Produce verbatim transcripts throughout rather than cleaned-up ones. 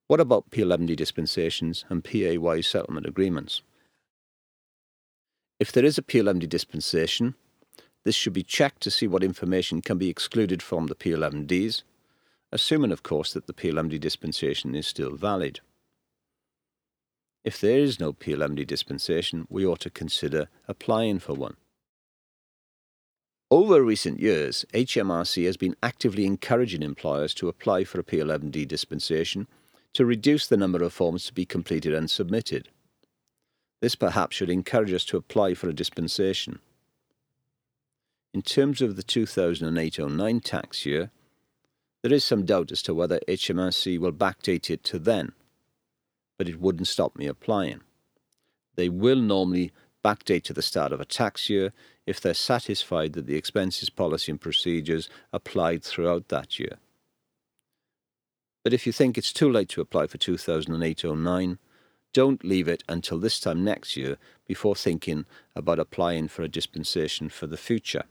What about P eleven D dispensations and P A Y settlement agreements? If there is a P eleven D dispensation, this should be checked to see what information can be excluded from the P eleven Ds, assuming, of course, that the P eleven D dispensation is still valid. If there is no P eleven D dispensation, we ought to consider applying for one. Over recent years, H M R C has been actively encouraging employers to apply for a P eleven D dispensation to reduce the number of forms to be completed and submitted. This perhaps should encourage us to apply for a dispensation. In terms of the two thousand eight oh nine tax year, there is some doubt as to whether H M R C will backdate it to then, but it wouldn't stop me applying. They will normally backdate to the start of a tax year if they're satisfied that the expenses policy and procedures applied throughout that year. But if you think it's too late to apply for two thousand eight oh nine, don't leave it until this time next year before thinking about applying for a dispensation for the future.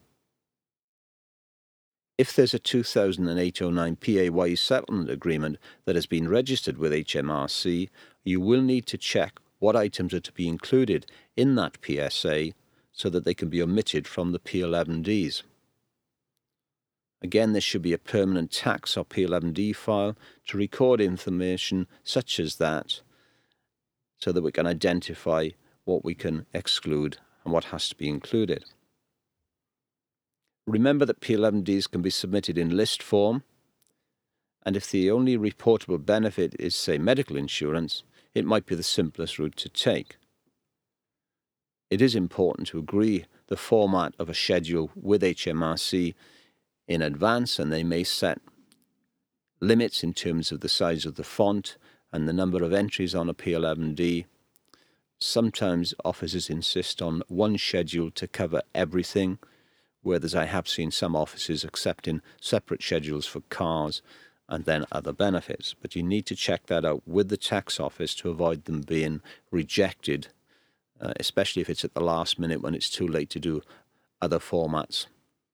If there's a two thousand eight oh nine P A Y settlement agreement that has been registered with H M R C, you will need to check what items are to be included in that P S A so that they can be omitted from the P eleven Ds. Again, there should be a permanent tax or P eleven D file to record information such as that so that we can identify what we can exclude and what has to be included. Remember that P eleven Ds can be submitted in list form, and if the only reportable benefit is, say, medical insurance, it might be the simplest route to take. It is important to agree the format of a schedule with H M R C in advance, and they may set limits in terms of the size of the font and the number of entries on a P eleven D. Sometimes offices insist on one schedule to cover everything, whereas I have seen some offices accepting separate schedules for cars and then other benefits. But you need to check that out with the tax office to avoid them being rejected, uh, especially if it's at the last minute when it's too late to do other formats.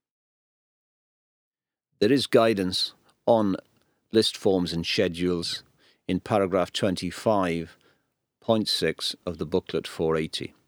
There is guidance on list forms and schedules in paragraph twenty-five point six of the booklet four eighty.